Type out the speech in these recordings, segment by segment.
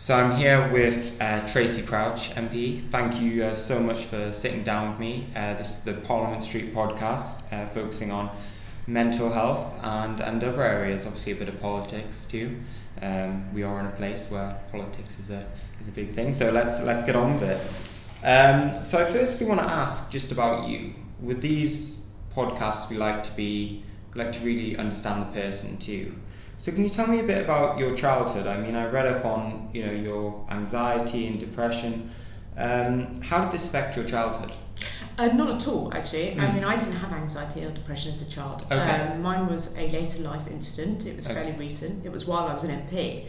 So I'm here with Tracy Crouch, MP. Thank you so much for sitting down with me. This is the Parliament Street podcast, focusing on mental health and other areas, obviously a bit of politics too. We are in a place where politics is a big thing, so let's get on with it. So I firstly want to ask just about you. With these podcasts, we like to really understand the person too. So can you tell me a bit about your childhood? I mean, I read up on your anxiety and depression. How did this affect your childhood? Not at all, actually. I mean, I didn't have anxiety or depression as a child. Okay. Mine was a later life incident. It was fairly recent. It was while I was an MP.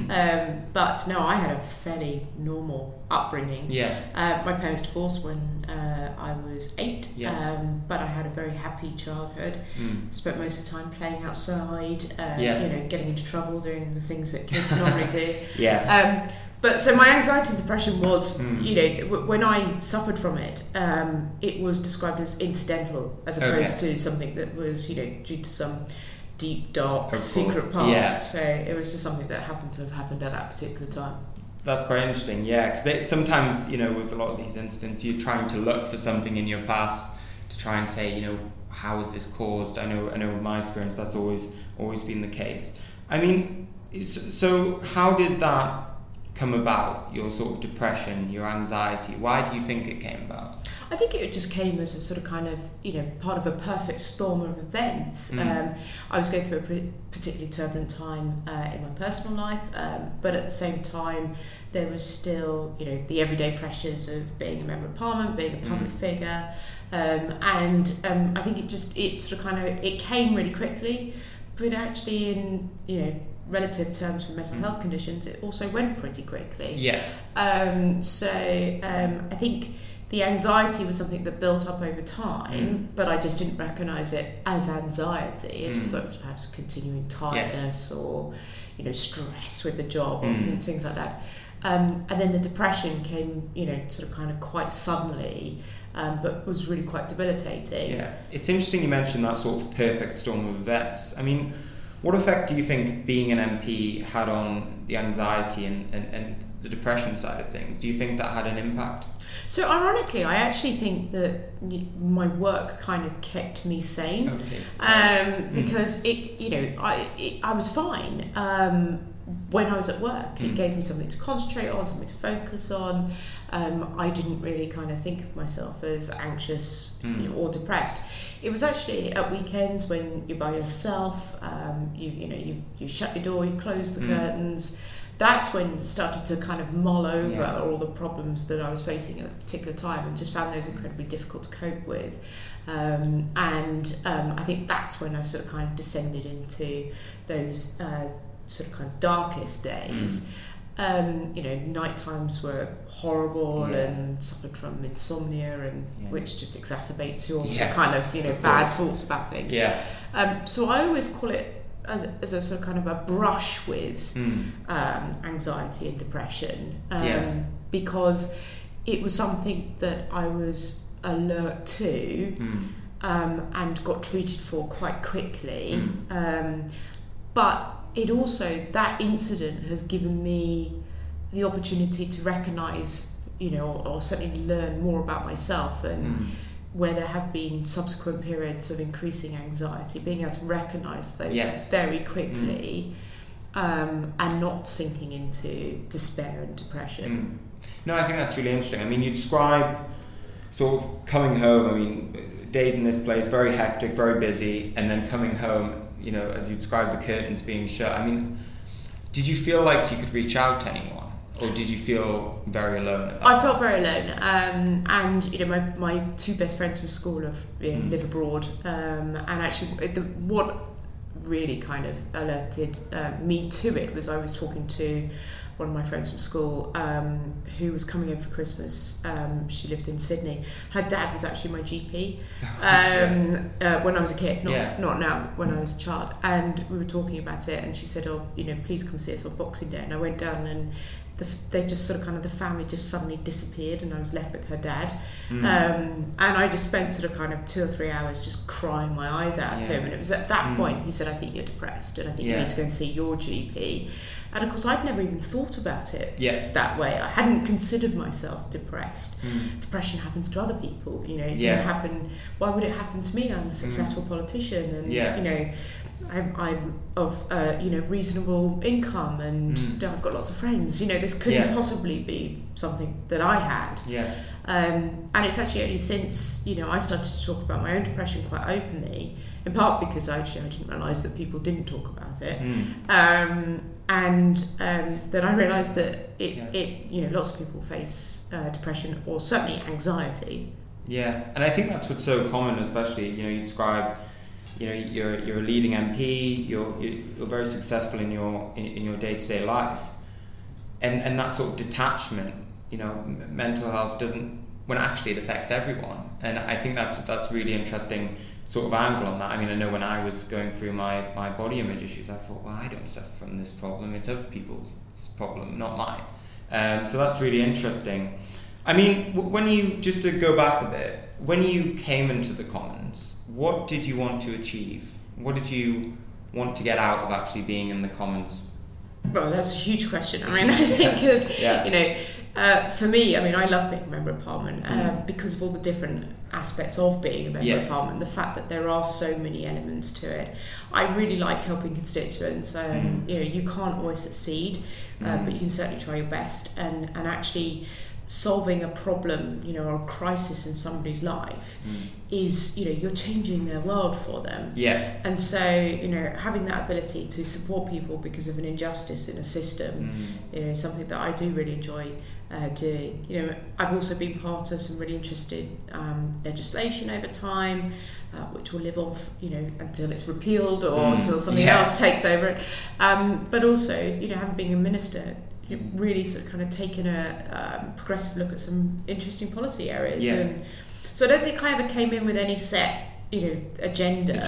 But no, I had a fairly normal upbringing. Yes. My parents divorced when I was 8. Yes. But I had a very happy childhood. Spent most of the time playing outside, getting into trouble, doing the things that kids normally do. Yes. But so my anxiety and depression was, when I suffered from it, it was described as incidental as opposed to something that was, due to some deep, dark, secret past. Yeah. So it was just something that happened to have happened at that particular time. That's quite interesting, yeah, because sometimes, with a lot of these incidents, you're trying to look for something in your past to try and say, how is this caused? I know in my experience that's always been the case. I mean, so how did that come about, your sort of depression, your anxiety? Why do you think it came about? I think it just came as a sort of kind of, part of a perfect storm of events. I was going through a particularly turbulent time in my personal life, but at the same time, there was still, the everyday pressures of being a member of Parliament, being a public figure, and I think it came really quickly, but actually in, relative terms for mental health conditions, it also went pretty quickly. Yes. I think the anxiety was something that built up over time, but I just didn't recognise it as anxiety. I just thought it was perhaps continuing tiredness or, stress with the job or things like that. And then the depression came, sort of kind of quite suddenly, but was really quite debilitating. Yeah, it's interesting you mentioned that sort of perfect storm of events. I mean, what effect do you think being an MP had on the anxiety and the depression side of things? Do you think that had an impact? So ironically, I actually think that my work kind of kept me sane. Okay. Because I was fine when I was at work. It gave me something to concentrate on, something to focus on. I didn't really kind of think of myself as anxious or depressed. It was actually at weekends when you're by yourself, you shut your door, you close the curtains. That's when it started to kind of mull over all the problems that I was facing at a particular time, and just found those incredibly difficult to cope with. I think that's when I sort of kind of descended into those sort of kind of darkest days. Night times were horrible and suffered from insomnia, and which just exacerbates your kind of bad thoughts about things. So I always call it as a sort of kind of a brush with anxiety and depression, because it was something that I was alert to and got treated for quite quickly. But it also, that incident has given me the opportunity to recognise, or certainly learn more about myself, and where there have been subsequent periods of increasing anxiety, being able to recognise those very quickly, and not sinking into despair and depression. No, I think that's really interesting. I mean, you describe sort of coming home, I mean, days in this place, very hectic, very busy, and then coming home, as you described, the curtains being shut. I mean, did you feel like you could reach out to anyone? Or did you feel very alone at that I felt very alone, and my two best friends from school live abroad, and actually what really kind of alerted me to it was I was talking to one of my friends from school who was coming in for Christmas. She lived in Sydney. Her dad was actually my GP when I was a kid, not now, when I was a child. And we were talking about it, and she said, please come see us on Boxing Day. And I went down, and they just sort of kind of, the family just suddenly disappeared, and I was left with her dad. And I just spent sort of kind of 2 or 3 hours just crying my eyes out to him. And it was at that point he said, I think you're depressed, and I think you need to go and see your GP. And of course, I'd never even thought about it Yeah. that way. I hadn't considered myself depressed. Depression happens to other people, you know. It didn't happen. Why would it happen to me? I'm a successful politician, and you know, I'm of you know, reasonable income, and I've got lots of friends. You know, this couldn't possibly be something that I had. And it's actually only since, you know, I started to talk about my own depression quite openly, in part because I didn't realise that people didn't talk about it, and then I realised that it you know, lots of people face depression, or certainly anxiety. Yeah, and I think that's what's so common, especially, you know, you describe, you know, you're a leading MP, you're very successful in your day-to-day life, and that sort of detachment, you know, mental health doesn't, when actually it affects everyone. And I think that's really interesting sort of angle on that. I mean, I know when I was going through my body image issues, I thought, well, I don't suffer from this problem, it's other people's problem, not mine. So that's really interesting. I mean, when you, just to go back a bit, when you came into the Commons, what did you want to achieve? What did you want to get out of actually being in the Commons? Well, that's a huge question. I mean, I think, you know, for me, I mean, I love being a Member of Parliament because of all the different aspects of being a Member of Parliament, the fact that there are so many elements to it. I really like helping constituents. You know, you can't always succeed, but you can certainly try your best, and actually solving a problem, you know, or a crisis in somebody's life is, you know, you're changing their world for them. And so, you know, having that ability to support people because of an injustice in a system, you know, is something that I do really enjoy doing. You know, I've also been part of some really interesting legislation over time, which will live off, you know, until it's repealed or until something else takes over it. But also, you know, having been a minister, really sort of kind of taken a progressive look at some interesting policy areas. And so I don't think I ever came in with any set, you know, agenda.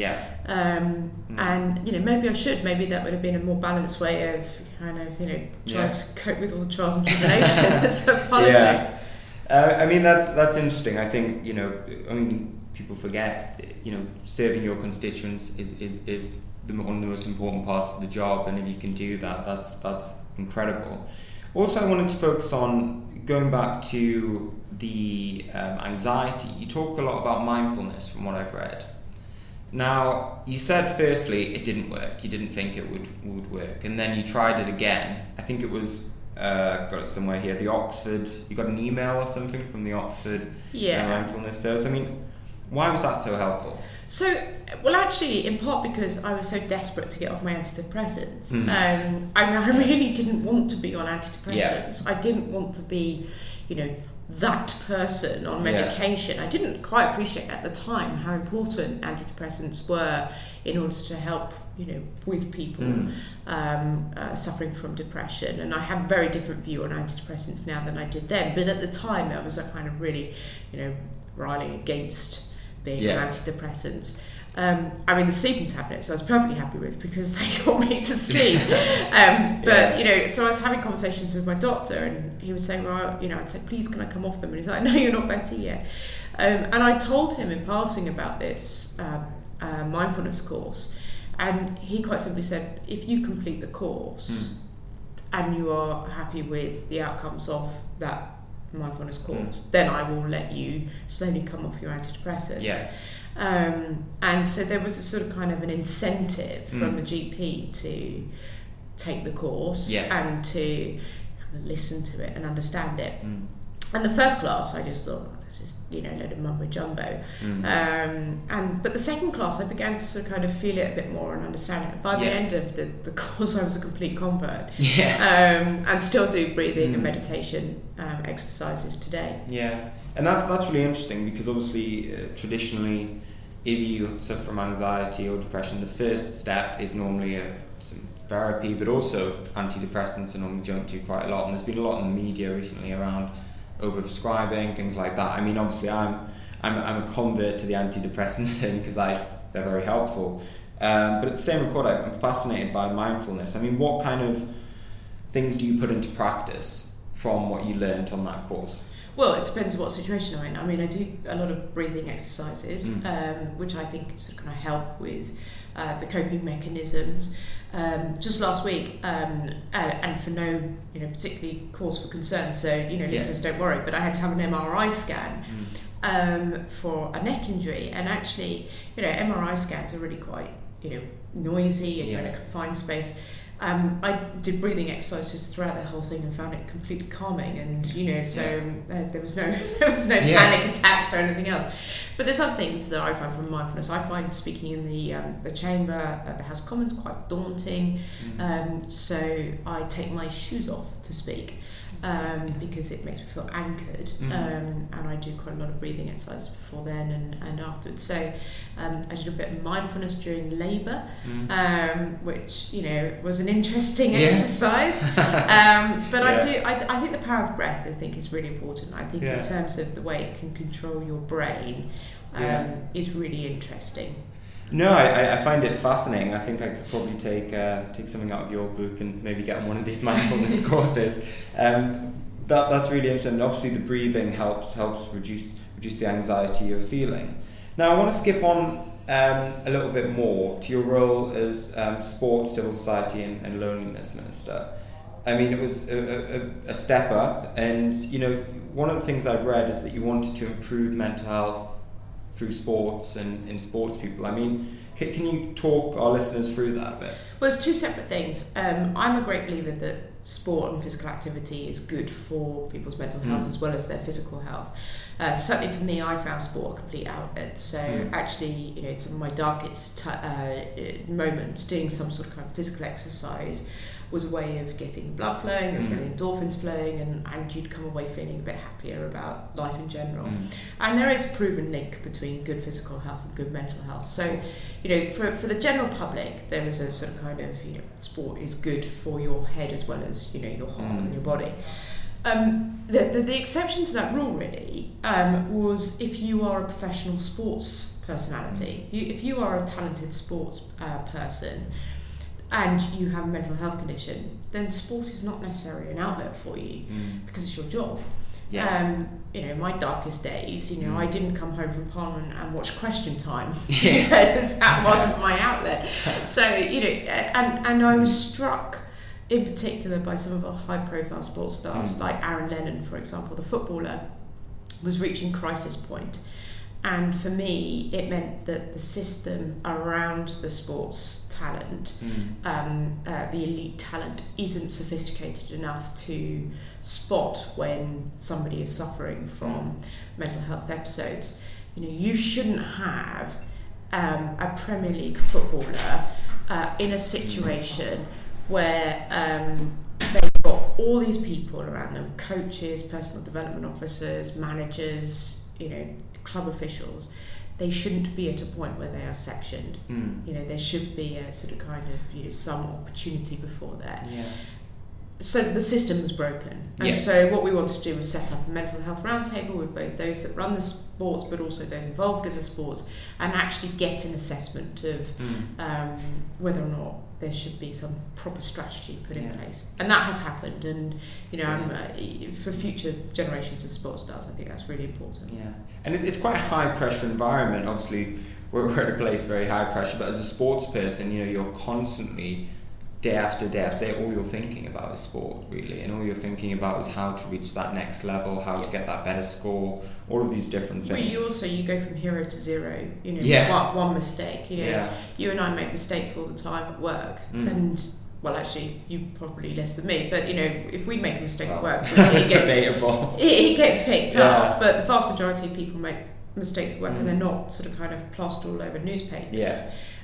And, you know, maybe I should. Maybe that would have been a more balanced way of kind of, you know, trying to cope with all the trials and tribulations of politics. I mean, that's interesting. I think, you know, I mean, people forget, you know, serving your constituents is one of the most important parts of the job, and if you can do that, that's incredible. Also, I wanted to focus on going back to the anxiety. You talk a lot about mindfulness from what I've read. Now, you said firstly it didn't work, you didn't think it would work, and then you tried it again. I think it was got it somewhere here, the Oxford, you got an email or something from the Oxford mindfulness service. I mean, why was that so helpful? So, well, actually, in part because I was so desperate to get off my antidepressants. I mean, I really didn't want to be on antidepressants. I didn't want to be, you know, that person on medication. I didn't quite appreciate at the time how important antidepressants were in order to help, you know, with people suffering from depression. And I have a very different view on antidepressants now than I did then. But at the time, I was kind of really, you know, railing against being on antidepressants. I mean, the sleeping tablets I was perfectly happy with because they got me to sleep. But, you know, so I was having conversations with my doctor, and he was saying, well, you know, I'd say, please, can I come off them? And he's like, no, you're not better yet. And I told him in passing about this mindfulness course, and he quite simply said, if you complete the course and you are happy with the outcomes of that mindfulness course, then I will let you slowly come off your antidepressants. And so there was a sort of kind of an incentive from the GP to take the course and to kind of listen to it and understand it. And the first class, I just thought, oh, this is, you know, a load of mumbo jumbo. But the second class, I began to sort of kind of feel it a bit more and understand it. By the end of the course, I was a complete convert. And still do breathing and meditation exercises today. And that's really interesting because obviously, traditionally, if you suffer from anxiety or depression, the first step is normally some therapy, but also antidepressants are normally jumped to quite a lot. And there's been a lot in the media recently around overprescribing, things like that. I mean, obviously, I'm a convert to the antidepressant thing because they're very helpful. But at the same record, I'm fascinated by mindfulness. I mean, what kind of things do you put into practice from what you learned on that course? Well, it depends on what situation I'm in. I mean, I do a lot of breathing exercises, which I think sort of kind of help with the coping mechanisms. just last week, and for no particularly cause for concern. So listeners, don't worry. But I had to have an MRI scan for a neck injury, and actually, MRI scans are really quite noisy and you're in a confined space. I did breathing exercises throughout the whole thing and found it completely calming, and there was no panic attacks or anything else. But there's other things that I find from mindfulness. I find speaking in the chamber at the House of Commons quite daunting, so I take my shoes off to speak. Because it makes me feel anchored, and I do quite a lot of breathing exercises before then and afterwards. So I did a bit of mindfulness during labour, which was an interesting exercise. But I think the power of breath, I think, is really important. I think in terms of the way it can control your brain, is really interesting. No, I find it fascinating. I think I could probably take something out of your book and maybe get on one of these mindfulness courses. That's really interesting. Obviously, the breathing helps reduce the anxiety you're feeling. Now, I want to skip on a little bit more to your role as Sports, Civil Society and Loneliness Minister. I mean, it was a step up, and one of the things I've read is that you wanted to improve mental health through sports and in sports people. I mean, can you talk our listeners through that a bit? Well, it's two separate things. I'm a great believer that sport and physical activity is good for people's mental health as well as their physical health. Certainly for me, I found sport a complete outlet. So actually, in some of my darkest moments, doing some sort of kind of physical exercise was a way of getting blood flowing, it was getting endorphins flowing, and you'd come away feeling a bit happier about life in general. And there is a proven link between good physical health and good mental health. So, for the general public, there is a sort of kind of, sport is good for your head as well as, your heart and your body. The exception to that rule really was if you are a professional sports personality. If you are a talented sports person, and you have a mental health condition, then sport is not necessarily an outlet for you because it's your job. My darkest days, I didn't come home from Parliament and watch Question Time because that wasn't my outlet. So, and I was struck in particular by some of our high-profile sports stars, like Aaron Lennon, for example, the footballer, was reaching crisis point. And for me, it meant that the system around the sports talent, the elite talent, isn't sophisticated enough to spot when somebody is suffering from mental health episodes. You shouldn't have a Premier League footballer in a situation where they've got all these people around them, coaches, personal development officers, managers, club officials. They shouldn't be at a point where they are sectioned. There should be a sort of kind of some opportunity before that. So the system was broken, and so what we wanted to do was set up a mental health roundtable with both those that run the sports but also those involved in the sports, and actually get an assessment of whether or not there should be some proper strategy put in place. And that has happened, and for future generations of sports stars, I think that's really important. And it's quite a high pressure environment. Obviously we're at a place very high pressure, but as a sports person, you're constantly day after day after day, all you're thinking about is sport, really, and all you're thinking about is how to reach that next level, how to get that better score, all of these different things. But you go from hero to zero, one mistake, you and I make mistakes all the time at work, and well, actually, you probably less than me, but if we make a mistake at work, it gets picked up, but the vast majority of people make mistakes at work and they're not sort of kind of plastered all over newspapers.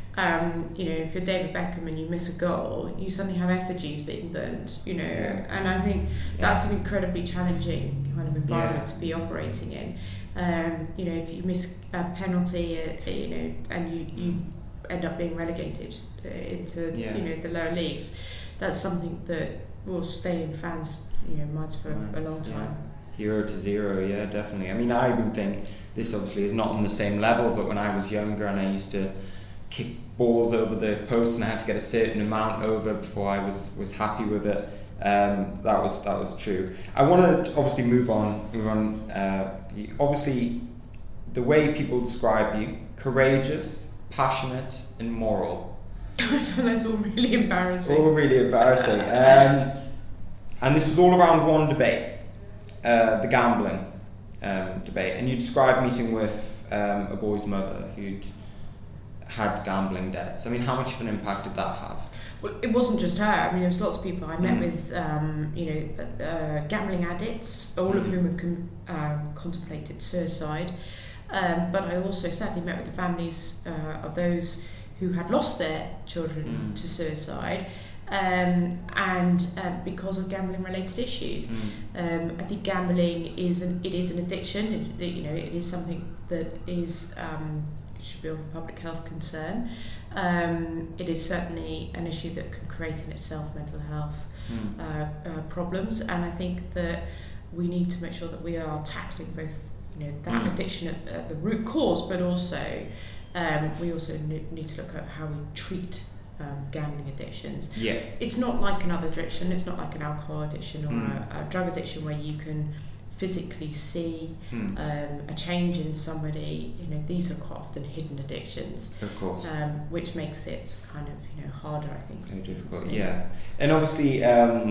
If you're David Beckham and you miss a goal, you suddenly have effigies being burnt, and I think that's an incredibly challenging kind of environment to be operating in. If you miss a penalty, and you end up being relegated into the lower leagues, that's something that will stay in fans' minds for a long time. Hero to zero, definitely. I mean, I even think this obviously is not on the same level, but when I was younger and I used to kick balls over the post and I had to get a certain amount over before I was happy with it. That was true. I want to obviously move on. Obviously, the way people describe you: courageous, passionate, and moral. I found those all really embarrassing. All really embarrassing. And this was all around one debate, the gambling debate. And you described meeting with a boy's mother who'd had gambling debts. I mean, how much of an impact did that have? Well, it wasn't just her. I mean, there was lots of people. I met with, gambling addicts, all of whom had contemplated suicide. But I also sadly met with the families of those who had lost their children to suicide, and because of gambling-related issues. I think gambling is an addiction. It is something that is should be of a public health concern. It is certainly an issue that can create in itself mental health problems, and I think that we need to make sure that we are tackling both that addiction at the root cause, but also we also need to look at how we treat gambling addictions. Yeah. It's not like another addiction. It's not like an alcohol addiction or a drug addiction where you can physically see a change in somebody. These are quite often hidden addictions, of course, which makes it kind of harder, I think. Very difficult. Yeah, and obviously,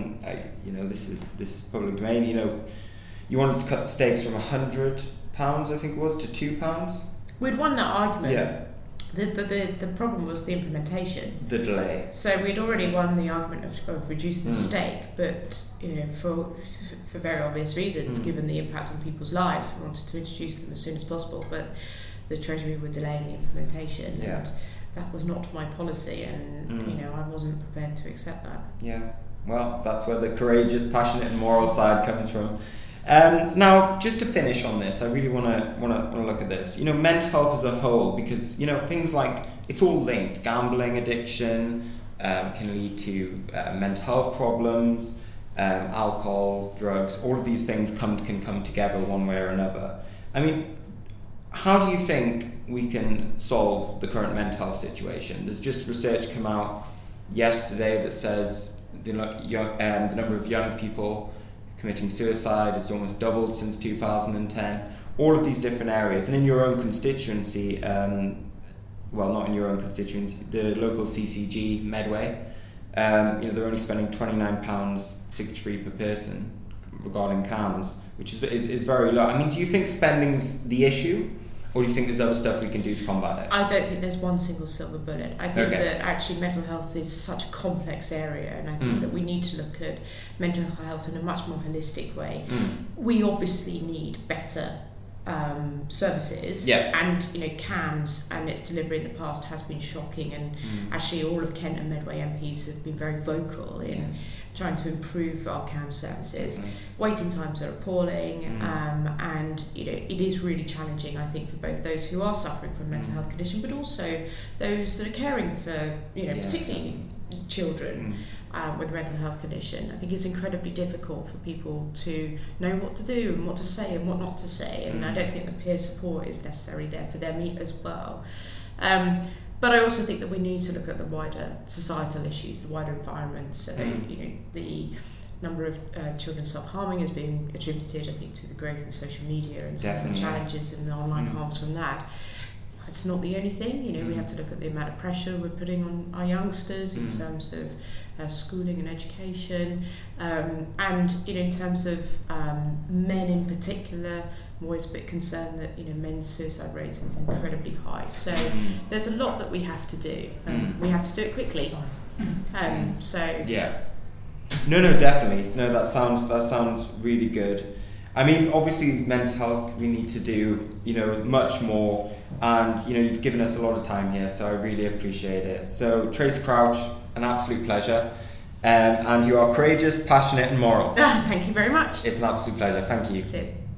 this is public domain. You wanted to cut the stakes from £100, I think it was, to £2. We'd won that argument. Yeah. The problem was the implementation. The delay. So we'd already won the argument of reducing the stake, but for very obvious reasons, given the impact on people's lives, we wanted to introduce them as soon as possible. But the Treasury were delaying the implementation, and that was not my policy, and I wasn't prepared to accept that. Yeah. Well, that's where the courageous, passionate, and moral side comes from. Now, just to finish on this, I really want to look at this. Mental health as a whole, because things like it's all linked. Gambling addiction can lead to mental health problems. Alcohol, drugs, all of these things can come together one way or another. I mean, how do you think we can solve the current mental health situation? There's just research come out yesterday that says the number of young people committing suicide has almost doubled since 2010. All of these different areas, and in your own constituency, not in your own constituency, the local CCG Medway, they're only spending £29.63 per person regarding CAMHS, which is very low. I mean, do you think spending's the issue, or do you think there's other stuff we can do to combat it? I don't think there's one single silver bullet. I think that actually mental health is such a complex area, and I think that we need to look at mental health in a much more holistic way. We obviously need better services, and CAMHS and its delivery in the past has been shocking, and actually all of Kent and Medway MPs have been very vocal in trying to improve our CAMHS services. Waiting times are appalling, and it is really challenging, I think, for both those who are suffering from a mental health condition, but also those that are caring for particularly children with a mental health condition. I think it's incredibly difficult for people to know what to do and what to say and what not to say, and I don't think the peer support is necessarily there for them as well. But I also think that we need to look at the wider societal issues, the wider environment. So, the number of children self-harming is being attributed, I think, to the growth in social media and some of the challenges and the online harms from that. It's not the only thing. We have to look at the amount of pressure we're putting on our youngsters in terms of schooling and education, and in terms of men in particular. I'm always a bit concerned that men's suicide rate is incredibly high. So there's a lot that we have to do. We have to do it quickly. No, definitely. No, that sounds really good. I mean, obviously, mental health, we need to do much more, and you've given us a lot of time here, so I really appreciate it. So Tracy Crouch, an absolute pleasure, and you are courageous, passionate, and moral. Thank you very much. It's an absolute pleasure. Thank you. Cheers.